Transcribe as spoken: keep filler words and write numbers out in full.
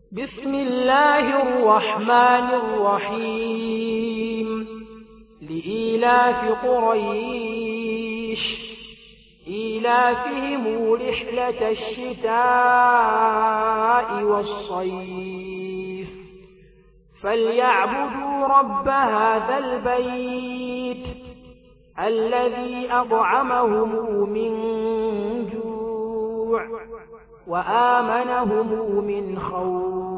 بسم الله الرحمن الرحيم لإيلاف قريش إيلافهم رحلة الشتاء والصيف فليعبدوا رب هذا البيت الذي أطعمهم من جوع وآمنهم من خوف